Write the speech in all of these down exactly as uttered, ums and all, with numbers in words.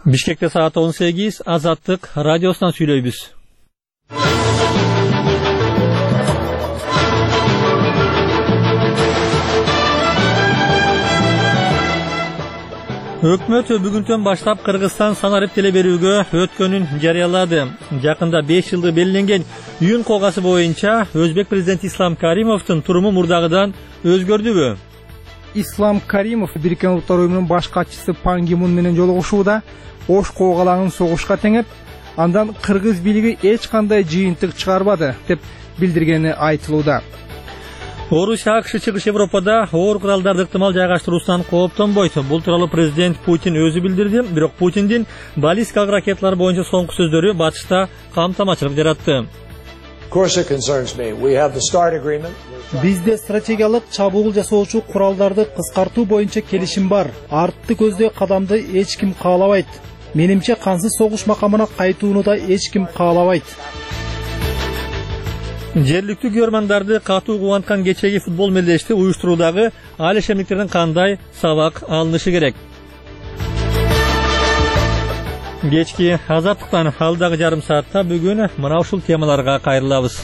Бишкекте саат он сегиз, Азаттык радиосунан сүйлөйбүз. Өкмөт бүгүндөн баштап Кыргызстан санарип теле берүүгө өткөнүн жарыялады. Жакында беш жылды белгиленген июнь когасы боюнча Өзбек президенти Ислам Каримовдун туруму мурдагыдан өзгөрдүбү? Ислам Каримов Бириккен Улуттар Уюмунун баш катчысы Пан Ги Мун менен жолугушууда Ош коогалаңын согушка теңеп, андан кыргыз бийлиги эч кандай жыйынтык чыгарбады деп билдиргени айтылууда. Орусия АКШ чыгыш Европада оор куралдарды ыктымал жайгаштыруусунан кооптонбойт. Бул тууралуу президент Путин өзү билдирди, бирок Путиндин баллистикалык ракеталар боюнча соңку сөздөрү батышта камтамачылык жаратты. Бизде стратегиялык чабуул жасоочу куралдарды кыскартуу боюнча келишим бар. Артты көздөй кадамды эч ким каалабайт. Менимче кансыз согуш макамына кайтууну да эч ким каалабайт. Жергиликтүү көрмандарды катуу кубанткан кечеги футбол мелдешти уюштуруудагы али шемдиктерден кандай сабак алынышы керек? Кечки Азаттыктан алдагы жарым саатта бүгүн мына ушул темаларга кайрылабыз.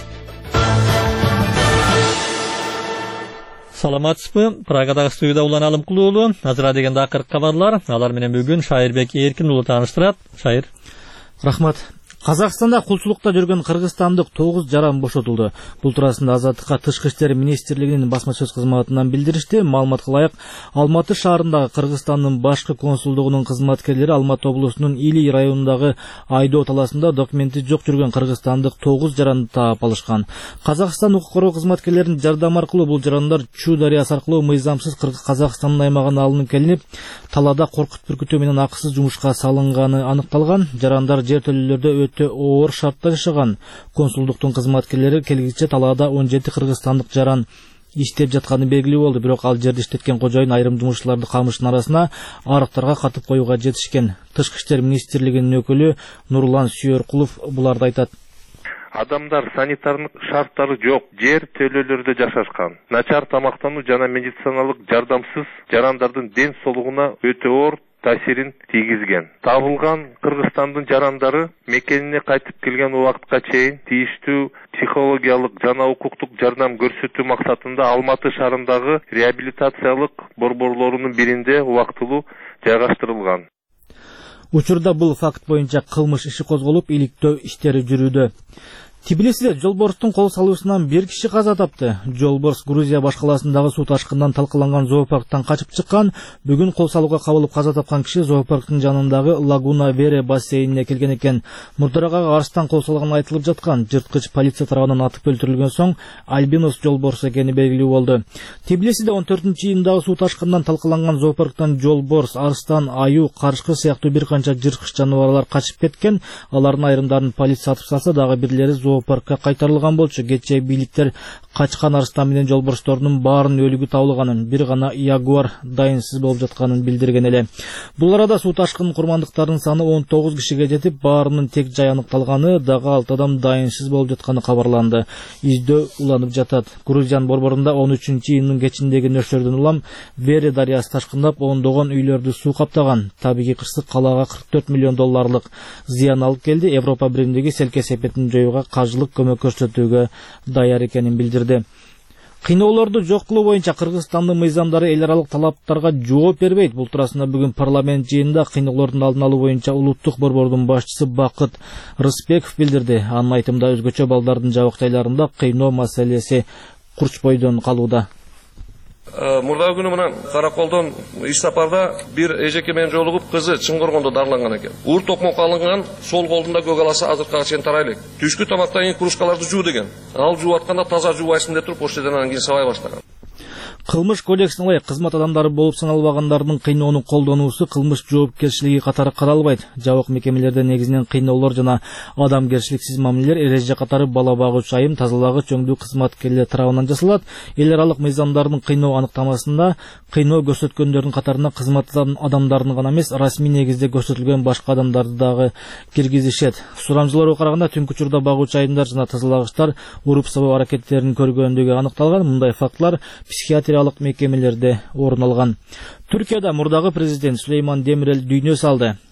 Саламатсызбы? Прагадагы студияда Улан Алымкулуулу, азыр деген акыркы кабарлар, алар менен бүгүн Шайырбек Эркин уулу тааныштырат. Шайыр. Рахмат. Казакстанда кулчулукта жүргөн кыргызстандык тогуз жаран бошотулду. Бул туурасында Азаттыкка Тышкы иштер министрлигинин басма сөз кызматынан билдиришти. Маалыматка ылайык, Алматы шаарындагы Кыргызстандын башкы консулдугунун кызматкерлери Алматы облусунун Илий районундагы Айдоо таласында документи жок жүргөн кыргызстандык тогуз жаранды таап алышкан. Казакстан укук коргоо кызматкерлеринин жардамы аркылуу бул жарандар Чу дарыясы аркылуу мыйзамсыз Казакстандын аймагына алынып келинип, талаада коркут бүркүтүү менен акысыз жумушка салынганы аныкталган. Жарандар жер төлөлөрдө оор шартта жашаган. Консулдуктун кызматкерлери келгиче талаада он жети кыргызстандык жаран иштеп жатканы белгилүү болду, бирок ал жерди иштеткен кожоюн айрым жумушчуларды камыштын арасына арыктарга катып коюуга жетишкен. Тышкы иштер министрлигинин өкүлү Нурлан Сүйөркулов буларды айтат. Адамдар санитардык шарттары жок, жер төлөлөрдө жашашкан. Начар тамактануу жана медициналык жардамсыз жарандардын ден соолугуна өтө оор таасирин тийгизген. Табылган Кыргызстандын жарандары мекенине кайтып келген убакытка чейин тийиштүү психологиялык жана укуктук жардам көрсөтүү максатында Алматы шаарындагы реабилитациялык борборлорунун биринде убактылуу жайгаштырылган. Учурда бул факт боюнча кылмыш иши козголуп, иликтөө иштери жүрүүдө. Тбилисиде жолборстун кол салуусунан бир киши каза тапты. Жолборс Грузия башкаласындагы суу ташкындан талкаланган зоопарктан качып чыккан. Бүгүн кол салууга кабылып каза тапкан киши зоопарктын жанындагы Лагуна Вере бассейнине келген экен. Мурдарагага арстан кол салганы айтылып жаткан. Жырткыч полиция тарабынан атып өлтүрүлгөн соң альбинос жолборс экени белгилүү болду. Тбилисиде он төртүнчү июндагы суу ташкындан талкаланган зоопарктан жолборс, арстан, аю, карышкы сыяктуу бир канча жырткыч жаныбарлар качып кеткен. Алардын айрымдарын полиция атып салса, дагы бирлери зоопаркка кайтарылган болчу. Кечээ бийликтер качкан арстан менен жолборстордун баарын өлүгү табылганын, бир гана ягуар дайынсыз болуп жатканын билдирген эле. Бул арада суу ташкынын курмандыктарынын саны он тогуз кишиге жетип, баарынын тег жай аныкталганы, дагы алты адам дайынсыз болуп жатканы кабарланды. Издөө уланып жатат. Грузиян борборунда он үчүнчү июндун кечиндеги нөшөрдөн улам Вере дарыясы ташкындап, ондогон үйлөрдү суу каптаган. Табигый кырсык калаага кырк төрт миллион долларлык зыян алып келди. Европа биримдиги селке сепетин жоюуга каржылык көмөк көрсөтүүгө даяр экенин билдирди. Кыйноолорду жок кылуу боюнча Кыргызстандын мыйзамдары эл аралык талаптарга жооп бербейт. Бул туурасында бүгүн парламент жыйынында кыйноолордун алдын алуу боюнча улуттук борбордун башчысы Бакыт Рысбеков билдирди. Анын айтымында өзгөчө балдардын жабык жайларында кыйноо маселеси курч бойдон калууда. Мурдагы күнү мына Караколдон иш сапарда бир эжеке менен жолугуп, кызы Чыңгоргондо дарыланган экен. Ур токмок алынган, сол колдунда көк аласы азыркыга чейин тарай элек. Түшкү тамактан кийин кружкаларды жуу деген. Ал жууп атканда таза жуубайсың деп туруп, ошол жерден анан кийин сабай баштаган. Кылмыш кодексине ылайык кызмат адамдары болуп саналбагандардын кыйноону колдонуусу кылмыш жоопкерчилиги катары каралбайт. Жабык мекемелерде негизинен кыйноолор жана адамгерчиликсиз мамилелер эреже катары бала багуучу айым, тазалагыч, өңдүү кызматкерлер тарабынан жасалат. Эл аралык мыйзамдардын кыйноо аныктамасында кыйноо көрсөткөндөрдүн катарына кызмат адамдарын гана эмес, расмий негизде көрсөтүлгөн башка адамдарды дагы киргизишет. Сурамжылоого караганда түнкү учурда багуучу айымдар жана тазалагычтар уруп сабоо аракеттерин көргөндүгү аныкталган. Мындай фактлар психиатриялык мекемелерде орун алган. Түркияда мурдагы президент Сулейман Демирел дүйнө салды.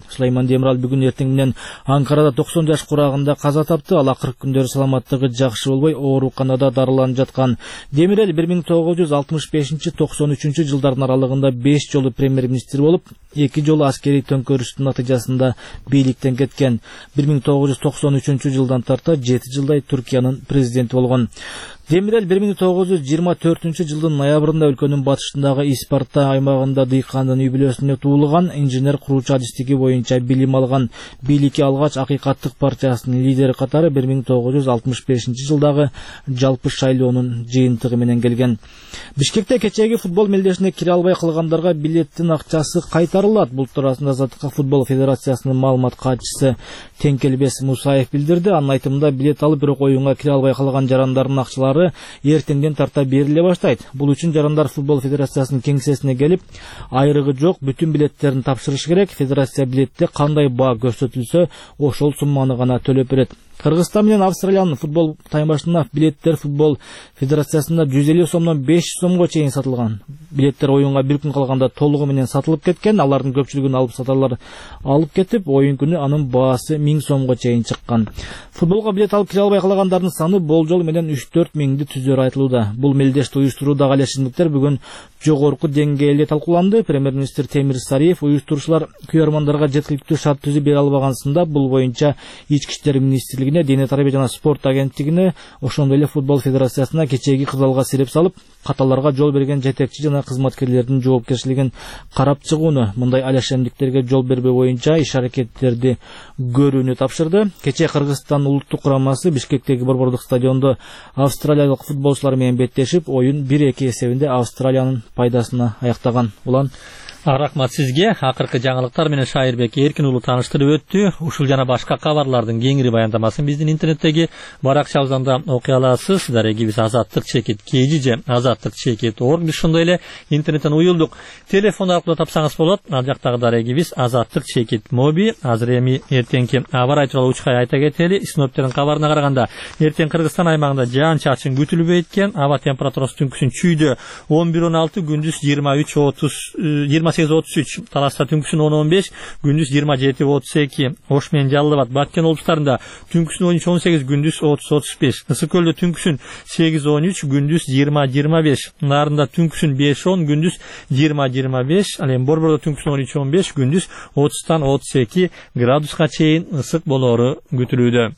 Сулайман Демирал бүгүн эртең менен Анкарада токсон жаш курагында каза тапты. Ал акыркы күндөрү саламаттыгы жакшы болбой, ооруканада дарыланып жаткан. Демирал бир миң тогуз жүз алтымыш бешинчи — токсон үчүнчү жылдардын аралыгында беш жолу премьер-министр болуп, эки жолу аскерий төңкөрүштүн натыйжасында бийликтен кеткен. бир миң тогуз жүз токсон үчүнчү жылдан тарта жети жылдай Түркиянын президенти болгон. Демирел бир миң тогуз жүз жыйырма төртүнчү жылдын ноябрында өлкөнүн батышындагы Испарта аймагында дыйкандын үй бүлөсүндө туулган, инженер куруучу адистиги боюнча билим алган. Бийликке алгач Акыйкаттык партиясынын лидери катары бир миң тогуз жүз алтымыш бешинчи жылдагы жалпы шайлоонун жыйынтыгы менен келген. Бишкекте кечеги футбол мелдешине кире албай калгандарга билеттин акчасы кайтарылат. Бул туурасында Азаттыкка футбол федерациясынын маалымат катчысы Теңкелбес Мусаев билдирди. Анын айтымында, билет алып бирок оюнга кире албай калган жарандардын акчалары эртеңден тарта бериле баштайт. Бул үчүн жарандар футбол федерациясынын кеңсесине келип, айрыгы жок бүтүн билеттерин тапшырыш керек. Федерация билетте кандай баа көрсөтүлсө, ошол сумманы гана төлөп берет. Кыргызстан менен Австралиянын футбол таймашына билеттер футбол федерациясында жүз элүү сомдон беш жүз сомго чейин сатылган. Билеттер оюнга бир күн калганда толугу менен сатылып кеткен. Алардын көпчүлүгүн алып сатарлар алып кетип, оюн күнү анын баасы миң сомго чейин чыккан. Футболго билет алып кире албай калгандардын саны болжол менен үч төрт миңди түзөрү айтылууда. Бул мелдешти уюштуруудагы алешиндиктер бүгүн жогорку деңгээлде талкууланды. Премьер-министр Темир Сариев уюштуруучулар күйөрмандарга жеткиликтүү шарт түзүп бере албагансында бул боюнча Ички иштер министрлигине, Дене тарбия жана спорт агенттигине, ошондой эле футбол федерациясына кечеги кызалга сирип салып, каталарга жол берген жетекчи жана кызматкерлердин жоопкерчилигин карап чыгууну, мындай алешендиктерге жол бербөө боюнча иш-аракеттерди көрүүнү тапшырды. Кече Кыргызстан улуттук курамасы Бишкектеги борбордук стадиондо австралиялык футболчулар менен беттешип, оюн бир эки эсебинде Австралиянын пайдасына аяктаган. Улан Рахмат сизге. Акыркы жаңылыктар менен Шайырбек Эркин уулу тааныштырып өттү. Ушул жана башка кабарлардын кеңири баяндамасын биздин интернеттеги баракчабыздан да окуй аласыз. Дарегибиз азаттык чекит kg же азаттык чекит org. Биз ошондой эле интернеттен уюлдук. Телефон аркылуу тапсаңыз болот. Ал жактагы дарегибиз азаттык чекит моби. Азыр эми эртеңки аба ырайы тууралуу учкай айта кетели. Синоптиктердин кабарына караганда, эртең Кыргызстан аймагында жаан-чачын күтүлбөйт экен. Аба температурасы түнкүсүн чүйдө он бир он алты, күндүз жыйырма үч отуз жыйырма сегиз отуз үч, Таласта түнкүсүн он он беш, күндүз жыйырма жети отуз эки, Ош менен Жалал Абад, Баткен облустарында түнкүсүн он үч он сегиз, күндүз отуз отуз беш, Ысык көлдө түнкүсүн сегиз он үч, күндүз жыйырма жыйырма беш, Нарында түнкүсүн беш он, күндүз жыйырма жыйырма беш, ал эми Борбордо түнкүсүн он үч он беш, күндүз отуздан отуз эки градуска чейин ысык болоору күтүлүүдө.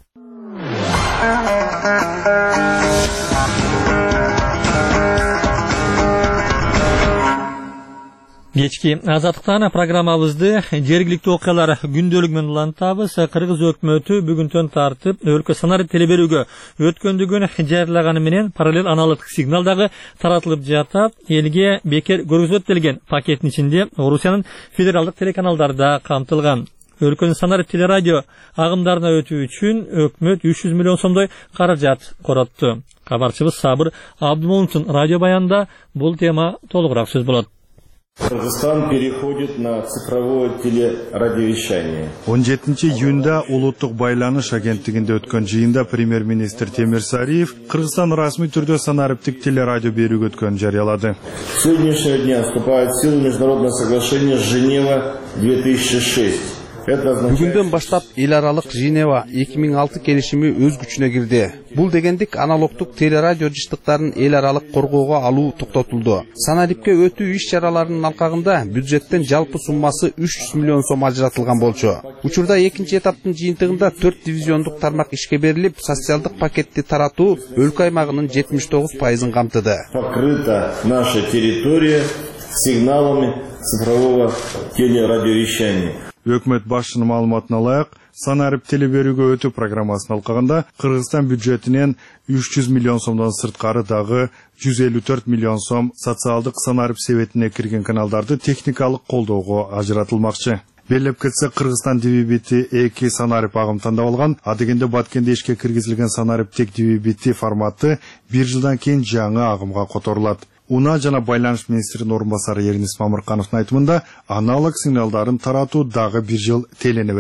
Кечки азаттыктан программабызды жергиликтүү окуялар күндөлүгү менен улантабыз. Кыргыз өкмөтү бүгүнтөн тартып өлкө санарип телеберүүгө өткөндүгүн жарыялаганы менен параллел аналогдук сигнал дагы таратылып жатат. Элге бекер көргөзүлөт делген пакеттин ичинде Орусиянын федералдык телеканалдары да камтылган. Өлкөнүн санарип телерадио агымдарына өтүү үчүн өкмөт үч жүз миллион сомдой каражат коротту. Кабарчыбыз Сабыр Абдымоловдун радио баянында бул тема толугураак сөз болот. Кыргызстан переходит на цифровое телерадиовещание. он жетинчи июнда улуттук байланыш агенттигинде өткөн жыйында премьер-министр Темир Сариев Кыргызстан расмий түрдө санариптик телерадио берүүгө өткөнүн жарыялады. С сегодняшнего дня вступает в силу международное соглашение Женева две тысячи шесть. Бүгүндөн баштап эл аралык Женева эки миң алты келишими өз күчүнө кирди. Бул дегендик аналогдук телерадио жыштыктарын эл аралык коргоого алуу токтотулду. Санарипке өтүү иш-чараларынын алкагында бюджеттен жалпы суммасы үч жүз миллион сом ажыратылган болчу. Учурда экинчи этаптын жыйынтыгында төрт дивизиондук тармак ишке берилип, социалдык пакетти таратуу өлкө аймагынын жетимиш тогуз пайызын камтыды. Покрыта наша территория сигналами цифрового телерадиовещания. Өкмөт башчынын маалыматына ылайык, санарип телеберүүгө өтүү программасынын алкагында Кыргызстан бюджетинен үч жүз миллион сомдон сырткары дагы жүз элүү төрт миллион сом социалдык санарип себетине кирген каналдарды техникалык колдоого ажыратылмакчы. Белеп кетсе, Кыргызстан дивибити эки санарип агым тандап алган, а дегенде Баткенде ишке киргизилген санарип тек дивибити форматы бир жылдан кийин жаңы агымга которулат. Уна жана байланыш министринин орун басары Еринис Мамыркановдун айтымында аналог сигналдарын таратуу дагы бир жыл телене берет.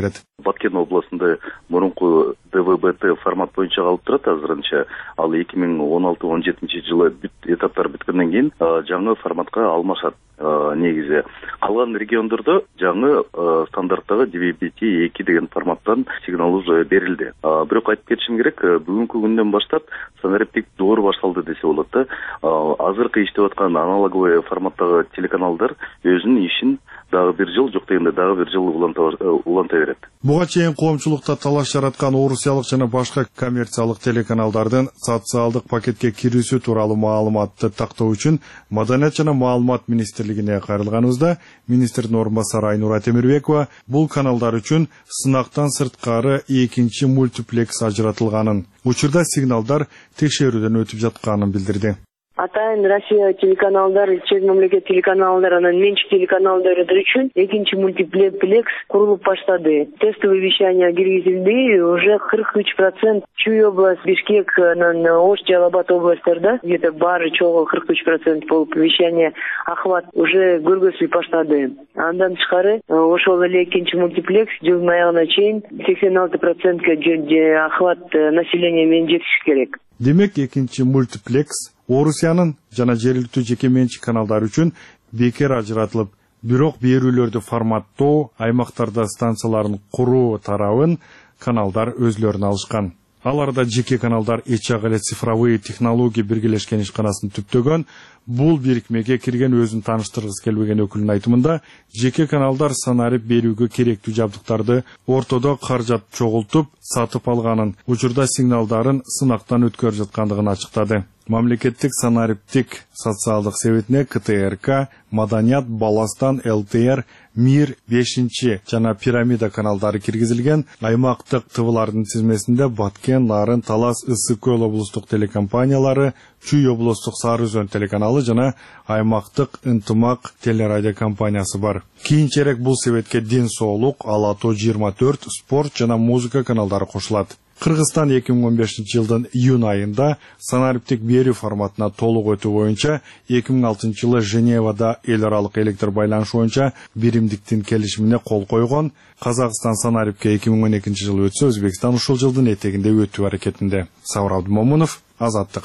Баткен областында мурунку дэ вэ бэ тэ формат боюнча калып турат азырынча. Ал эки миң он алты он жетинчи жылы этаптар бүткөндөн кийин жаңы форматка алмашат. Негизи калган региондордо жаңы стандарттагы ди би би ти эки деген форматтан сигнал уже берилди. Бирок айтып кетишим керек, бүгүнкү күндөн баштап санариптик доор башталды десе болот да. Азыркы иштеп аткан аналоговый форматтагы телеканалдар өзүнүн ишин дагы бир жыл, жок дегенде дагы бир жыл уланта берет. Буга чейин коомчулукта талаш жараткан орусиялык жана башка коммерциялык телеканалдардын социалдык пакетке кирүүсү тууралуу маалыматты тактоо үчүн Маданият жана маалымат министрлигине кайрылганыбызда министрдин орун басары Айнура Темирбекова бул каналдар үчүн сынактан сырткары экинчи мультиплекс ажыратылганын, учурда сигналдар текшерүүдөн өтүп жатканын билдирди. Атайын Россия телеканалдар, чет мамлекет телеканалдар, анан менчик телеканалдар үчүн экинчи мультиплекс курулуп баштады. Тестовый вещание киргизилди, уже кырк үч процент Чуй область, Бишкек, анан Ош, Жалабат областарда где-то баары чогуу кырк үч процент болуп вещание охват уже көргөзүлүп баштады. Андан тышкары ошол эле экинчи мультиплекс жылдын аягына чейин сексен алты процентке охват населения менен жетиши керек. Демек экинчи мультиплекс Орусиянын жана жергиликтүү жеке менчик каналдар үчүн бекер ажыратылып, бирок берүүлөрдү форматтоо, аймактарда станцияларын куруу тарабын каналдар өзлөрүнө алышкан. Аларда жеке каналдар эч эле цифровые технология биргелешкен ишканасын түптөгөн. Бул бирикмеге кирген өзүн тааныштыргысы келбеген өкүлдүн айтымында, жеке каналдар санарип берүүгө керектүү жабдыктарды ортодо каражат чогултуп сатып алганын, учурда сигналдарын сынактан өткөрүп жаткандыгын ачыктады. Мамлекеттик санариптик социалдык советине ка тэ эр ка, Маданият, Баластан, эл тэ эр, Мир, бешинчи жана Пирамида каналдары киргизилген. Аймактык тывылардын тизмесинде Баткен, Нарын, Талас, Ысык Көл облустук телекомпаниялары, Чуй облустук Сары Өзөн телеканалы жана аймактык Ынтымак телерадио компаниясы бар. Кийинчерээк бул советке ден соолук, Ала тоо жыйырма төрт, спорт жана музыка каналдары кошулат. Кыргызстан эки миң он бешинчи жылдын июнь айында санариптик берүү форматына толук өтүү боюнча эки миң алтынчы жылы Женевада эл аралык электр байланыш боюнча биримдиктин келишимине кол койгон. Казакстан санарипке эки миң он экинчи жылы өтсө, Өзбекстан ушул жылдын этегинде өтүү аракетинде. Сауыр Абдымомунов, Азаттык.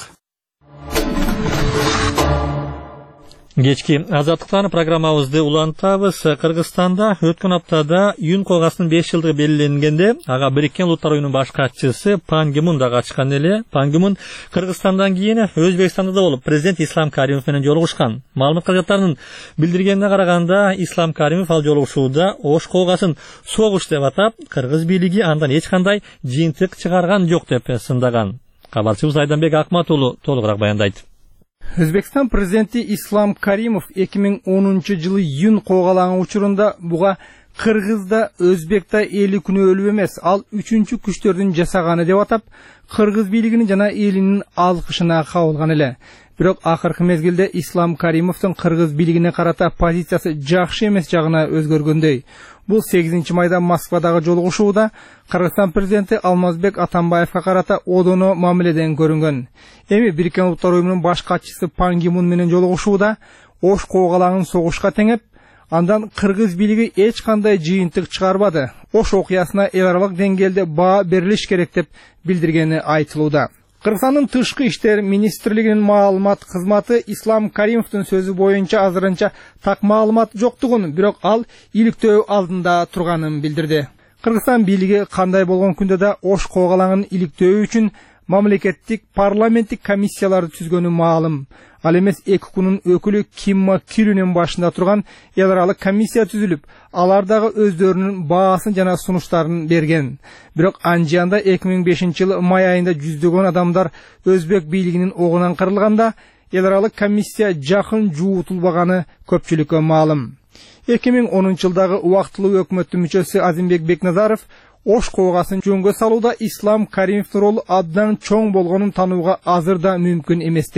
Кечки Азаттыктан программабызды улантабыз. Кыргызстанда өткөн аптада Юн койгасынын беш жылдыгы белгиленгенде, ага Бириккен Улуттар уюмунун баш катчысы Пан Ги Мун да катышкан эле. Пан Ги Мун Кыргызстандан кийин Өзбекстанда да болуп, президент Ислам Каримов менен жолугушкан. Маалымат кызматтарынын билдиргенине караганда, Ислам Каримов ал жолугушууда Ош койгасын согуш деп атап, кыргыз бийлиги андан эч кандай жыйынтык чыгарган жок деп сындаган. Кабарчыбыз Айданбек Акмат уулу толугураак баяндайт. Өзбекстан президенти Ислам Каримов эки миң онунчу жылы Юн койгалаган учурунда буга Кыргызда Өзбекта эли күнөөлүү эмес, ал үчүнчү күчтөрдүн жасаганы деп атап, кыргыз бийлигинин жана элинин алкышына кабылган эле. Бирок акыркы мезгилде Ислам Каримовдун кыргыз бийлигине карата позициясы жакшы эмес жагына өзгөргөндөй. Бул сегизинчи майда Москвадагы жолугушууда Кыргызстан президенти Алмазбек Атамбаевга карата одоно мамиледен көрүнгөн. Эми Бириккен Улуттар уюмунун баш катчысы Пан Ги Мун менен жолугушууда Ош койгалагын согушка теңеп, андан кыргыз бийлиги эч кандай жыйынтык чыгарбады. Ош окуясына эл аралык деңгээлде баа берилиш керек деп билдиргени айтылууда. Кыргызстандын тышкы иштер министрлигинин маалымат кызматы Ислам Каримовдун сөзү боюнча азырынча так маалымат жоктугун, бирок ал иликтөө алдында турганын билдирди. Кыргызстан бийлиги кандай болгон күндө да Ош койгалагын иликтөө үчүн мамлекеттик парламенттик комиссияларды түзгөнү маалым. Ал эмес эки күнүн өкүлү Кимма Кирүнүн башында турган эл аралык комиссия түзүлүп, алар дагы өздөрүнүн баасын жана сунуштарын берген. Бирок Анжианда эки миң бешинчи жылы май айында жүздөгөн адамдар өзбек бийлигинин огунан кырылганда, эл аралык комиссия жакын жуутулбаганы көпчүлүккө маалым. эки миң онунчу жылдагы убактылуу өкмөттүн мүчөсү Азимбек Бекназаров Ош койгасын жөнгө салууда Ислам Каримовдун ролу абдан чоң болгонун танууга азыр да мүмкүн эмес дейт.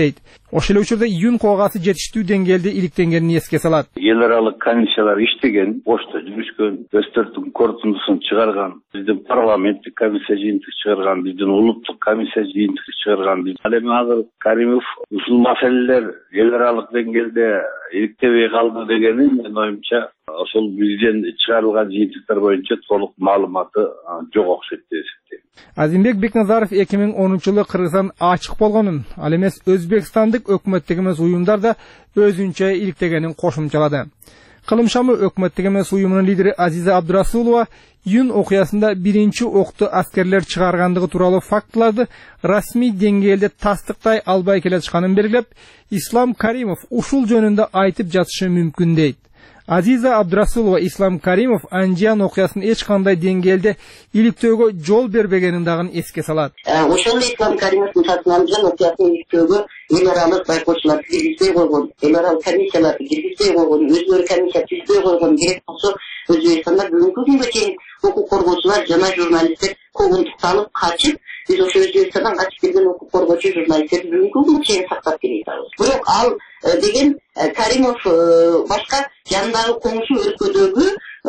Ошол эле учурда июнь коогасы жетиштүү деңгээлде иликтенгенин эске салат. Эл аралык комиссиялар иштеген, ошто жүрүшкөн, өстөртүн корутундусун чыгарган, биздин парламенттик комиссия жыйынтык чыгарган, биздин улуттук комиссия жыйынтык чыгарган. Ал эми азыр Каримов ушул маселелер эл аралык деңгээлде иликтебей калды дегени менин оюмча ошол бизден чыгарылган жыйынтыктар боюнча толук маалыматы жок окшойт деп эсептейм. Азимбек Бекназаров эки миң онунчу жылы Кыргызстан ачык болгонун, ал эмес Өзбекстандык өкмөттүк эмес уюмдар да өзүнчө иликтегенин кошумчалады. Кылымшамы өкмөттүк эмес уюмунун лидери Азиза Абдурасулова июнь окуясында биринчи окту аскерлер чыгаргандыгы тууралуу фактыларды расмий деңгээлде тастыктай албай келатышканын белгилеп, Ислам Каримов ушул жөнүндө айтып жатышы мүмкүн дейт. Азиза Абдурасулова Ислам Каримов Анжан окуясын эч кандай деңгээлде иликтөөгө жол бербегенин дагы эске салат. Ошол Ислам Каримовдун сатынан Анжан окуясын иликтөөгө эл аралык байкоочуларды киргизбей койгон, эл аралык комиссияларды киргизбей койгон, өзүлөрү комиссия түзбөй койгон керек болсо Өзбекстанда бүгүнкү күнгө чейин укук коргоочулар жана журналисттер куугунтукталып качып, биз ошо Өзбекстандан качып келген укук коргоочу журналисттерди бүгүнкү күнгө чейин сактап келе жатабыз. Бирок ал деген Каримов башка жанындагы коңшу өлкөдөгү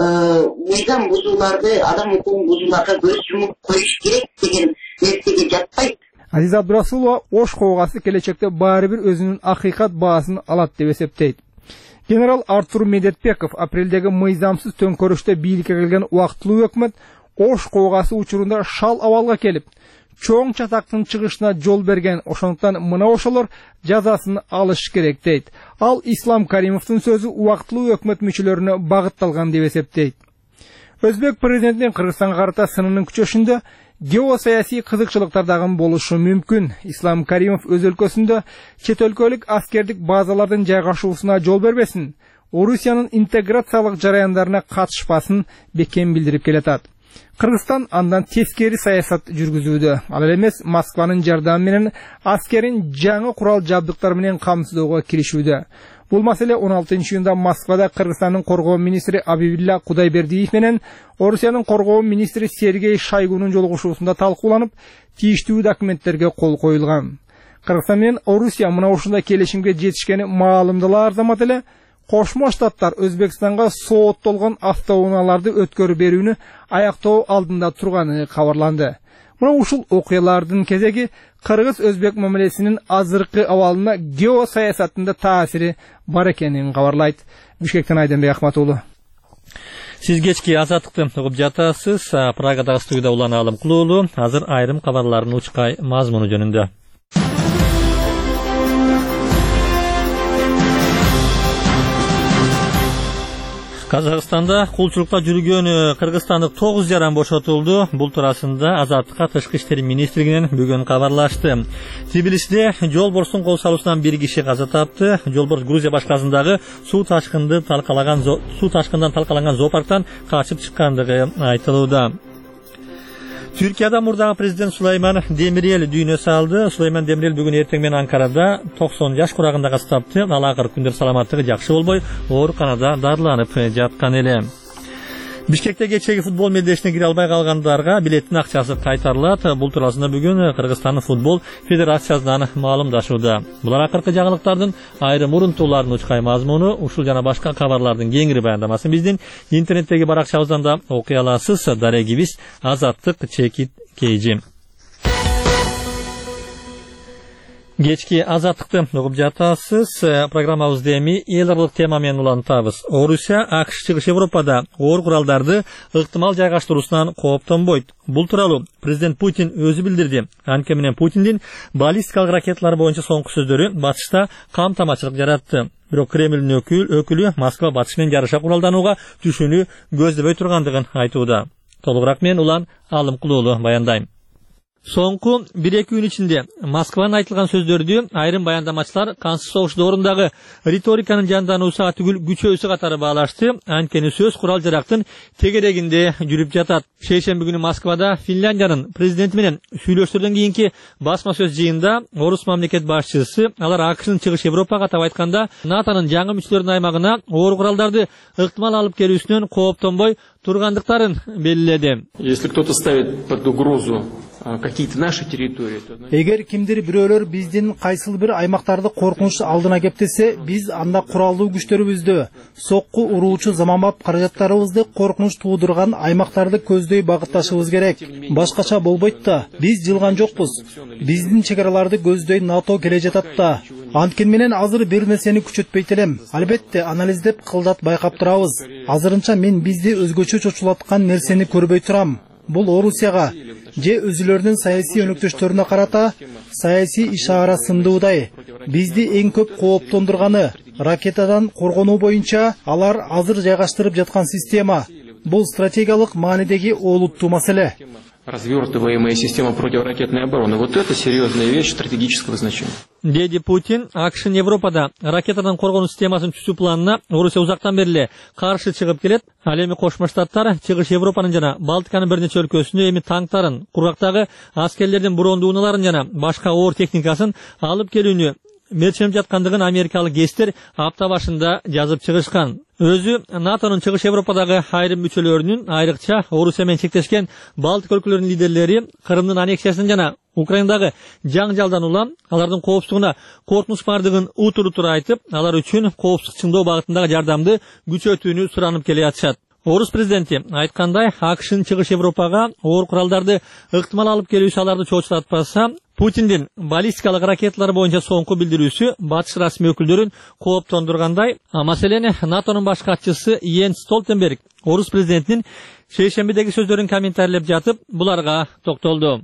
мыйзам бузууларды, адам укугун бузууларга көз жумуп коюш керек деген нерсеге жатпайт. Азиза Абдурасулова Ош коогасы келечекте баары бир өзүнүн акыйкат баасын алат деп эсептейт. Генерал Артур Медетбеков апрелдеги мыйзамсыз төңкөрүштө бийликке келген убактылуу өкмөт Ош коогасы учурунда шал абалга келип, чоң чатактын чыгышына жол берген, ошондуктан мына ошолор жазасын алыш керек дейт. Ал Ислам Каримовдун сөзү убактылуу өкмөт мүчөлөрүнө багытталган деп эсептейт. Өзбек президентинин Кыргызстанга карата сынынын күчөшүндө геосаясий кызыкчылыктар дагы болушу мүмкүн. Ислам Каримов өз өлкөсүндө чет өлкөлүк аскердик базалардын жайгашуусуна жол бербесин, Орусиянын интеграциялык жараяндарына катышпасын бекем билдирип келатат. Кыргызстан андан тескери саясат жүргүзүүдө. Ал эмес Москванын жардамы менен аскерин жаңы курал жабдыктар менен камсыздоого киришүүдө. Бул маселе он алтынчы июнда Москвада Кыргызстандын коргоо министри Абибилла Кудайбердиев менен Орусиянын коргоо министри Сергей Шойгунун жолугушуусунда талкууланып, тийиштүү документтерге кол коюлган. Кыргызстан менен Орусия мына ушундай келишимге жетишкени маалымдалар замат эле Кошмо Штаттар Өзбекстанга сооттолгон автоунааларды өткөрүп берүүнү аяктоо алдында турганы кабарланды. Мына ушул окуялардын кезеги Кыргыз-Өзбек мамилесинин азыркы абалына геосаясатында таасири бар экенин кабарлайт. Бишкектен Айденбек Ахматуулу. Сиз кечки азаттыкты угуп жатасыз. Прагадагы студияда Улан Алым Кулуулу. Азыр айрым кабарлардын учкай мазмуну жөнүндө. Казакстанда кулчулукта жүргөн кыргызстандык тогуз жаран бошотулду. Бул туурасында Азаттыкка Тышкы иштер министрлигинен бүгүн кабарлашты. Тбилисиде жолборстун кол салуусунан бир киши каза тапты. Жолборс Грузия башкасындагы суу ташкынды талкалаган суу ташкындан талкаланган зоопарктан качып чыккандыгы айтылууда. Türkiye'de murdagы президент Сулайман Демирел дүйнө салды. Сулайман Демирел бүгүн эртең менен Анкарада токсон жаш курагында каза тапты. Ал акыркы күндөр саламаттыгы жакшы болбой, ооруканада дарыланып жаткан эле. Бишкекте кечеги футбол мелдешине кире албай калгандарга билеттин акчасы кайтарылат. Бул туурасында бүгүн Кыргызстандын футбол федерациясынан маалымдашууда. Булар акыркы жаңылыктардын айрым урунтуулардын учкай мазмуну, ушул жана башка кабарлардын кеңири баяндамасын биздин интернеттеги баракчабыздан да окуй аласыз. Дарегибиз Азаттык чекит кейжи. Кечки азаттыкты угуп жатасыз. Программабызды эми эл аралык тема менен улантабыз. Орусия АКШ чыгыш Европада оор куралдарды ыктымал жайгаштыруусунан кооптонбойт. Бул тууралуу президент Путин өзү билдирди. Анткени менен Путиндин баллистикалык ракеталар боюнча соңку сөздөрү батышта камтамачылык жаратты. Бирок Кремлдин өкүлү Москва батыш менен жарыша куралданууга түшүүнү көздөбөй тургандыгын айтууда. Толугураак мен Улан Алым Кулуулу баяндайм. Соңку бир-эки күн ичинде Москванын айтылган сөздөрдү айрым баяндамачылар кансыз согуш доорундағы риториканын жандануусуга түгүл күчөөсү катары баалашты. Анткени сөз курал жарактын тегерегинде жүрүп жатат. Шейшемби күнү Москвада Финляндиянын президенти менен сүйлөштөрдөн кийинки басма сөз жыйында орус мамлекет башчысы алар АКШнын чыгыш Европага атап айтканда НАТОнун жаңы мүчөлөрүнүн аймагына оор куралдарды ыктымал алып келүүсүнөн кооптонбой тургандыктарын белгиледи. Если кто-то ставит под угрозу какие-то наши территории. Эгер кимдир бирөөлөр биздин кайсыл бир аймактарды коркунуч алдына кептесе, биз анда куралдуу күчтөрүбүздү, сокку уруучу заманбап каражаттарыбызды коркунуч туудурган аймактарды көздөй багытташыбыз керек. Башкача болбойт да. Биз жылган жокпуз. Биздин чегараларды көздөй НАТО келе жатат да. Анткени менен азыр бир нерсени күчөтпөйт элем. Албетте анализдеп кылдат байкап турабыз. Азырынча мен бизди өзгөчө чочулаткан нерсени көрбөй турам. Бул Орусияга же өзүлөрүнүн саясий өнөктөштөрүнө карата саясий ишара сындуудай. Бизди эң көп кооптондурганы ракетадан коргонуу боюнча алар азыр жайгаштырып жаткан система. Бул стратегиялык маанидеги олуттуу маселе. Развертываемая система противоракетной обороны. Вот это серьезная вещь стратегического значения. Деди Путин, акшын Европада ракетадан коргонуу системасын түзүү планына Орусия узактан бери каршы чыгып келет. Ал эми Кошмо Штаттар чыгыш Европанын жана Балтиканын бир нече өлкөсүнө эми танктарын, кургактагы аскерлердин брондуу унааларын жана башка оор техникасын алып келүүнү мерчиленип жаткандыгын америкалык гесттер апта башында жазып чыгышкан. Өзү НАТОнун чыгыш Европадагы айрым мүчөлөрүнүн, айрыкча Орусия менен чектешкен Балтик өлкөлөрүнүн лидерлери Крымдын аннексиясын жана Украинадагы жаңжалдан улам алардын коопсуздугуна коркунуч бардыгын утур утур айтып, алар үчүн коопсуздук чыңдоо багытындагы жардамды күчөтүүнү суранып келе жатышат. Орус президенти айткандай, акшын чыгыш Европага оор куралдарды ыктымал алып келүүсү аларды чоочулатпаса, Путиндин баллистикалык ракеталар боюнча соңку билдирүүсү батыш расмий өкүлдөрүн кооптондургандай. Маселени НАТОнун баш катчысы Йенс Столтенберг Орус президентинин шейшембидеги сөздөрүн комментарийлеп жатып, буларга токтолду.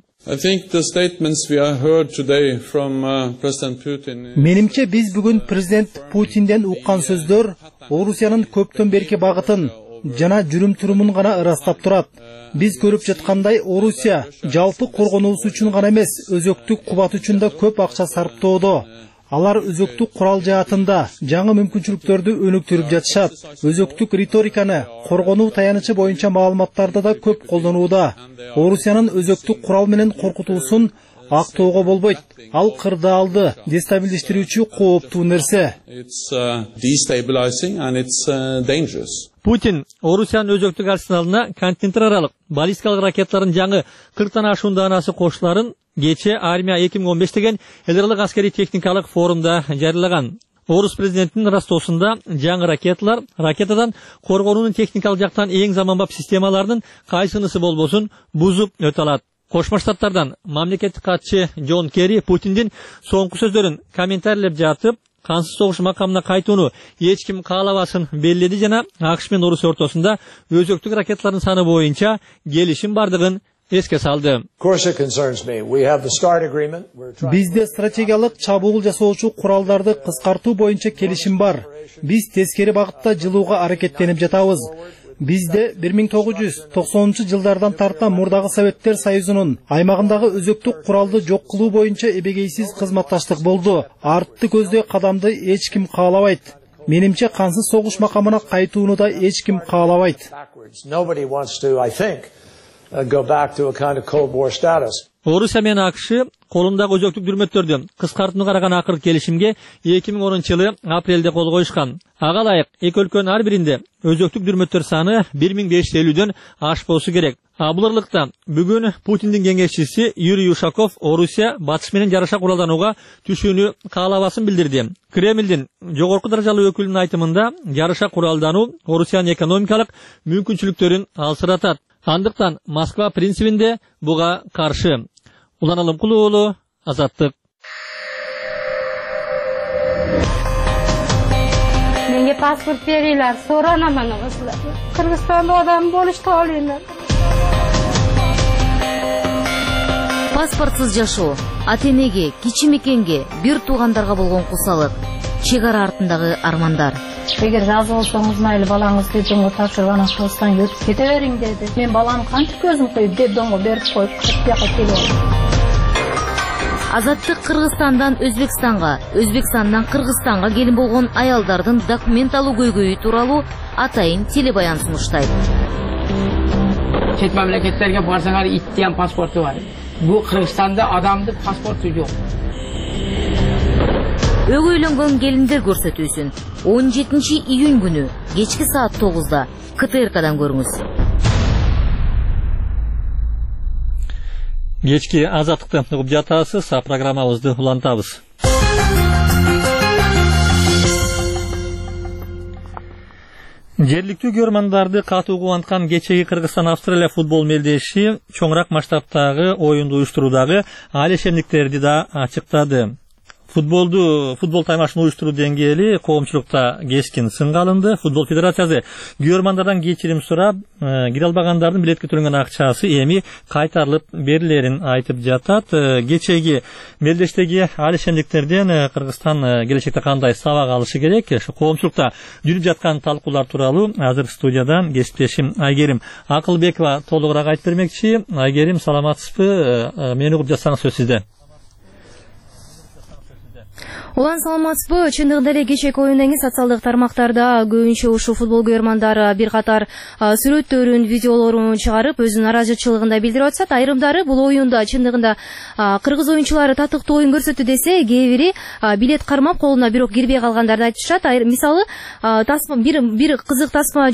Менимче биз бүгүн президент Путинден уккан сөздөр Орусиянын көптөн берки багытын жана жүрүм-турумун гана ырастап турат. Биз көрүп жаткандай, Орусия жалпы коргонуусу үчүн гана эмес, өзөктүк кубат үчүн да көп акча сарптоодо. Алар өзөктүк курал жаатында жаңы мүмкүнчүлүктөрдү өнүктүрүп жатышат. Өзөктүк риториканы, коргонуу таянычы боюнча маалыматтарды да көп колдонууда. Орусиянын өзөктүк курал менен коркутуусун актоого болбойт. Ал кырды алды, дестабилиздирүүчү кооптуу нерсе. Путин Орусиянын өзөктүк арсеналына континенттер аралык баллистикалык ракеталардын жаңы кырктан ашуун даанасы кошуларын кече Армия эки миң он беш деген эл аралык аскерий техникалык форумда жарыялаган. Орус президентинин Ростосунда жаңы ракеталар ракетадан коргонуунун техникалык жактан эң заманбап системаларынын кайсынысы болбосун бузуп өтө алат. Кошмо Штаттардан мамлекеттик катчы Джон Керри Путиндин соңку сөздөрүн комментарийлеп жатып, кансыз согуш макамына кайтууну эч ким каалабасын белгиледи жана АКШ менен Орусия ортосунда өзөктүк ракеталардын саны боюнча келишим бардыгын эске салды. Бизде стратегиялык чабуул жасоочу куралдарды кыскартуу боюнча келишим бар. Биз тескери багытта жылууга аракеттенип жатабыз. Бизде бир миң тогуз жүз токсонунчу жылдардан тарта мурдагы Советтер Союзунун аймагындагы өзөктүк куралды жок кылуу боюнча эбегейсиз кызматташтык болду. Артты көздөй кадамды эч ким каалабайт. Менимче кансыз согуш макамына кайтууну да эч ким каалабайт. Орусия менен АКШ колундагы өзөктүк дүрмөттөрдү кыскартууну караган акыркы келишимге эки миң онунчу жылы апрелде кол коюшкан. Ага ылайык эки өлкөнүн ар биринде өзөктүк дүрмөттөр саны бир миң беш жүз элүүдөн ашпоосу керек. Бул ырлыкта бүгүн Путиндин кеңешчиси Юрий Ушаков Орусия батыш менен жараша куралданууга түшүүнү каалабасын билдирди. Кремлдин жогорку даражалуу өкүлүнүн айтымында жараша куралдануу Орусиянын экономикалык мүмкүнчүлүктөрүн алсыратат. Андыктан Москва принцибинде буга каршы. Улан Алымкулуу уулу, Азаттык. Менге паспорт берийлер, соранаман осулар. Кыргызстанда адам болушту алыйлар. Паспортсыз жашоо, ата-энеге, кичи мекенге, бир туугандарга болгон кусалык, чек ара артындагы армандар. Эгер жазы болсоңуз майлы балаңызды детдомго тапшырып анан Кыргызстанга өтүп кете бериң деди. Мен балам кантип көзүм коюп детдомго берип коюп бияка келип. Азаттык Кыргызстандан Өзбекстанга, Өзбекстандан Кыргызстанга келин болгон аялдардын документ алуу көйгөйү тууралуу атайын телебаян сунуштайт. Чет мамлекеттерге барсаңар иттен паспорту бар. Бу Кыргызстанда адамдын паспорту жок. Өгөйлөнгөн келиндер көрсөтүүсүн он жетинчи июнь күнү кечки саат тогузда КТРКдан көрүңүз. Кечки азаттыкты угуп жатасыз, программабызды улантабыз. Жергиликтүү көрөрмандарды катуу кубанткан кечеги Кыргызстан Австралия футбол мелдеши чоңураак масштабтагы оюнду уюштуруудагы алишемдиктерди да ачыктады. Футболду футбол таймашын уюштуруу деңгээли коомчулукта кескин сынга алынды. Футбол федерациясы көрөрмандардан кечирим сурап, кире албагандардын билетке төлөнгөн акчасы эми кайтарылып берилерин айтып жатат. Кечеги мелдештеги алишемдиктерден Кыргызстан келечекте кандай сабак алышы керек? Ошо коомчулукта жүрүп жаткан талкуулар тууралуу азыр студиядан кесиптешим Айгерим Акылбекова толугураак айтып бермекчи. Айгерим, саламатсызбы? Мени угуп жатсаңыз сөз сизде. Улан, саламатсызбы? Чындыгында эле кечээки оюндан кийин социалдык тармактарда көбүнчө ушул футбол көрөрмандары бир катар сүрөттөрүн, видеолорун чыгарып, өзүнүн наразычылыгын да билдирип атышат. Айрымдары бул оюнда чындыгында кыргыз оюнчулары татыктуу оюн көрсөттү десе, кээ бири билет кармап колуна бирок кирбей калгандарды айтышат. Мисалы, тасма бир бир кызык тасма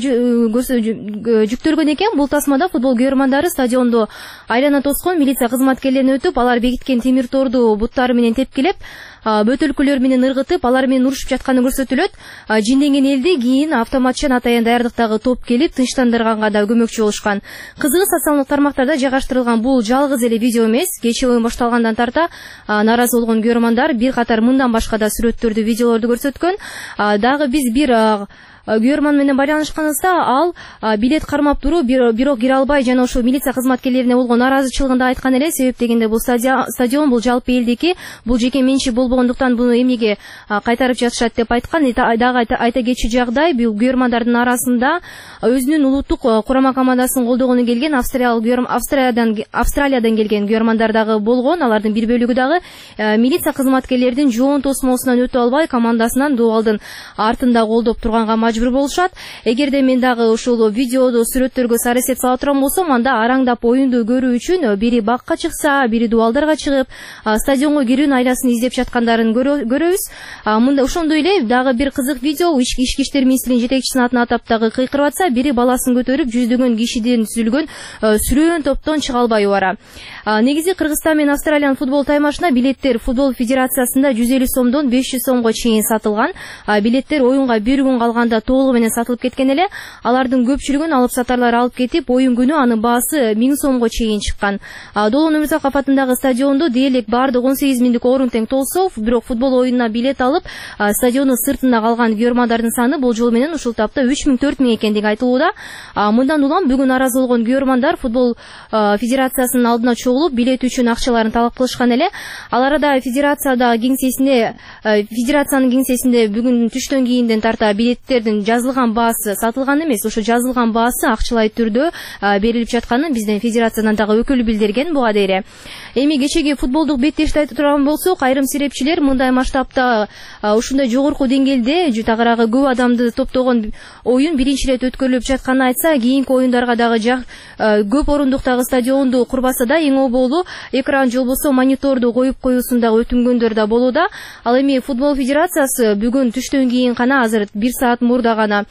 жүктөлгөн экен. Бул тасмада футбол көрөрмандары стадионду айлана тоскон милиция кызматкерлерин өтүп, алар бекиткен темир торду буттары менен тепкилеп, бөтөлкөлөр менен ыргытып, алар менен урушуп жатканы көрсөтүлөт. Жинденген элди кийин автоматчан атайын даярдыктагы топ келип тынчтандырганга да көмөкчү болушкан. Кызыгы, социалдык тармактарда жайгаштырылган бул жалгыз эле видео эмес. Кечээ оюн башталгандан тарта нааразы болгон көрөрмандар бир катар мындан башка да сүрөттөрдү, видеолорду көрсөткөн. Дагы биз бир көрөрман менен байланышканыбызда, ал билет кармап туруу бирок кире албай жана ошо милиция кызматкерлерине болгон наразычылыгын да айткан эле. Себеп дегенде бул стадион бул жалпы элдики, бул жеке менчик болбогондуктан буну эмнеге кайтарып жатышат деп айткан. Дагы айта кетчү жагдай, бул көрөрмандардын арасында өзүнүн улуттук курама командасын колдогону келген Австралиядан Австралиядан келген көрөрмандар дагы болгон. Алардын бир бөлүгү дагы милиция кызматкерлеринин жоон тосмосунан өтө албай командасынан дуалдын артында колдоп турганга мажбур болушат. Эгерде мен дагы ушул видеодо, сүрөттөргө сары эсеп сала турган болсом, анда араңдап оюнду көрүү үчүн бири бакка чыкса, бири дубалдарга чыгып, стадионго кирүүнүн айласын издеп жаткандарын көрөбүз. Мында ошондой эле дагы бир кызык видео, ички иштер министринин жетекчисинин атын атап дагы кыйкырып атса, бири баласын көтөрүп жүздөгөн кишиден түзүлгөн сүрөөн топтон чыга албай бара. Негизи Кыргызстан менен Австралиянын футбол таймашына билеттер футбол федерациясында жүз элүү сомдон беш жүз сомго чейин сатылган. Билеттер оюнга бир күн калганда толугу менен сатылып кеткен эле. Алардын көпчүлүгүн алып сатарлар алып кетип, оюн күнү анын баасы миң сомго чейин чыккан. Долон Өмүрзаков атындагы стадиондо дээрлик бардык он сегиз миңдик орун тең толсо, бирок футбол оюнуна билет алып, стадиондун сыртында калган көрөрмандардын саны бул жолу менен ушул тапта үч миң төрт миң экендиги айтылууда. Мындан улам бүгүн наразы болгон көрөрмандар футбол федерациясынын алдына чогулуп, билет үчүн акчаларын талап кылышкан эле. Ал арада федерацияда кеңсесинде федерациянын кеңсесинде бүгүн түштөн кийинден тарта билеттердин жазылган баасы сатылган эмес, ошо жазылган баасы акчалай түрдө берилип жатканын бизден федерациядан дагы өкүл билдирген буга дейре. Эми кечеги футболдук беттешти айтып турган болсок, айрым серепчилер мындай масштабта ушундай жогорку деңгээлде тагыраагы көп адамды топтогон оюн биринчи ирет өткөрүлүп жатканын айтса, кийинки оюндарга дагы көп орундуктагы стадионду курбаса да эң оболу экран же болбосо мониторду коюп коюусун дагы өтүнгөндөр да болууда. Ал эми футбол федерациясы бүгүн түштөн кийин гана, азыр бир саат мурда гана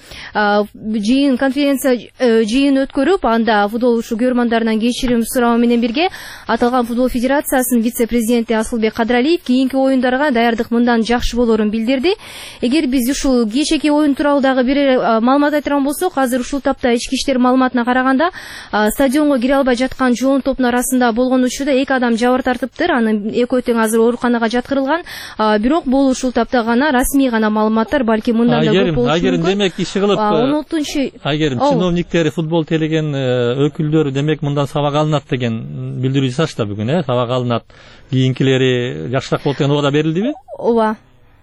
жыйын конференция жыйын өткөрүп, анда футбол ушу көрөрмандарынан кечирим суроо менен бирге аталган футбол федерациясынын вице-президенти Асылбек Кадралиев кийинки оюндарга даярдык мындан жакшы болорун билдирди. Эгер биз ушул кечээки оюн тууралуу дагы бир маалымат айтырган болсок, азыр ушул тапта ички иштер маалыматына караганда стадионго кире албай жаткан жоон топтун арасында болгон учурда эки адам жабыр тартыптыр. Анын экөө тең азыр ооруканага жаткырылган. Бирок бул ушул тапта гана расмий гана маалыматтар, балки мындан да көп болушу мүмкүн. Айгерим, демек иши кылып он алтынчы Айгерим, чиновниктер, футбол тейлеген өкүлдөр демек мындан сабак алынат деген билдирүү жасашты бүгүн, э? Сабак алынат, кийинкилери жакшыраак болот деген убада берилдиби? Ооба.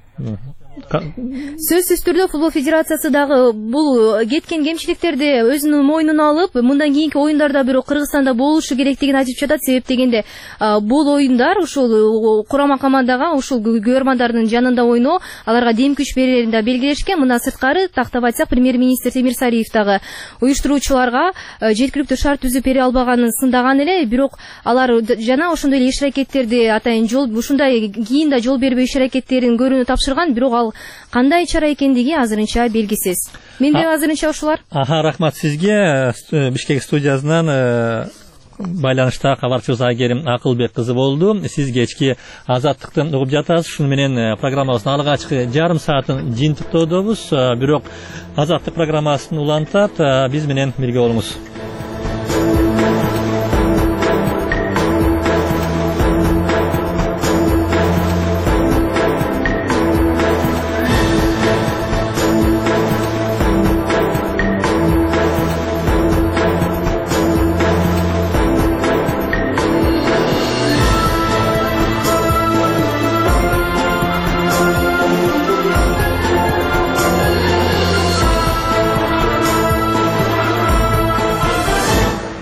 Сөзсүз түрдө футбол федерациясы дагы бул кеткен кемчиликтерди өзүнүн мойнуна алып, мындан кийинки оюндарда бирок Кыргызстанда болушу керектигин айтып жатат. Себеп дегенде бул оюндар ушул курама командага, ушул көрөрмандардын жанында ойноо, аларга дем күч берерин да белгилешкен. Мындан сырткары тактап айтсак, премьер-министр Темир Сариев дагы уюштуруучуларга жеткиликтүү шарт түзүп бере албаганын сындаган эле. Бирок алар жана ошондой эле иш аракеттерди атайын жол ушундай кийин да жол бербөө иш аракеттерин көрүүнү тапшырган. Бирок ал кандай чара экендиги азырынча белгисиз. Менде азырынча ушулар. Аха, рахмат сизге. Бишкек студиясынан байланышта кабарчыбыз Айгерим Акылбек кызы болду. Сиз кечки Азаттыктын угуп жатасыз. Шуну менен программабыздын алгачкы жарым саатын жыйынтыктоодобуз. Бирок Азаттык программасын улантат. Биз менен бирге болуңуз.